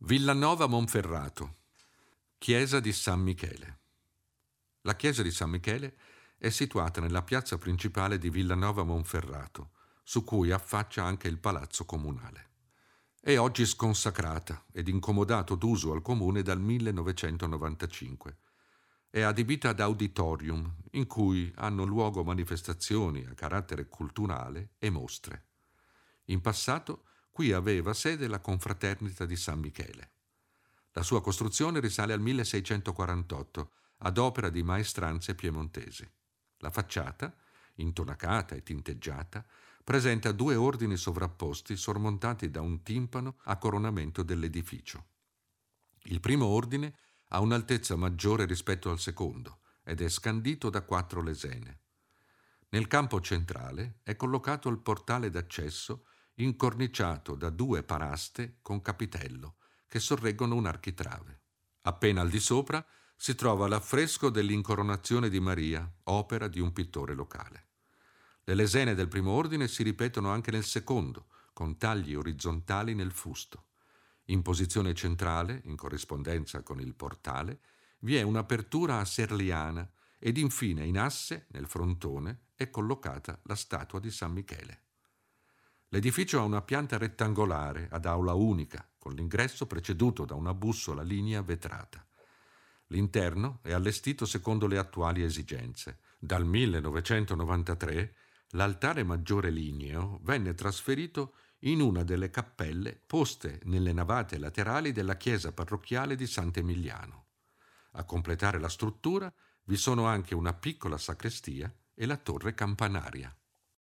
Villanova Monferrato, chiesa di San Michele. La chiesa di San Michele è situata nella piazza principale di Villanova Monferrato, su cui affaccia anche il palazzo comunale. È oggi sconsacrata ed incomodato d'uso al comune dal 1995. È adibita ad auditorium, in cui hanno luogo manifestazioni a carattere culturale e mostre. In passato qui aveva sede la confraternita di San Michele. La sua costruzione risale al 1648, ad opera di maestranze piemontesi. La facciata, intonacata e tinteggiata, presenta due ordini sovrapposti sormontati da un timpano a coronamento dell'edificio. Il primo ordine ha un'altezza maggiore rispetto al secondo ed è scandito da 4 lesene. Nel campo centrale è collocato il portale d'accesso incorniciato da 2 paraste con capitello che sorreggono un architrave. Appena al di sopra si trova l'affresco dell'incoronazione di Maria, opera di un pittore locale. Le lesene del primo ordine si ripetono anche nel secondo, con tagli orizzontali nel fusto. In posizione centrale, in corrispondenza con il portale, vi è un'apertura a serliana ed infine in asse, nel frontone, è collocata la statua di San Michele. L'edificio ha una pianta rettangolare ad aula unica, con l'ingresso preceduto da una bussola lignea vetrata. L'interno è allestito secondo le attuali esigenze. Dal 1993 l'altare maggiore ligneo venne trasferito in una delle cappelle poste nelle navate laterali della chiesa parrocchiale di Sant'Emiliano. A completare la struttura vi sono anche una piccola sacrestia e la torre campanaria.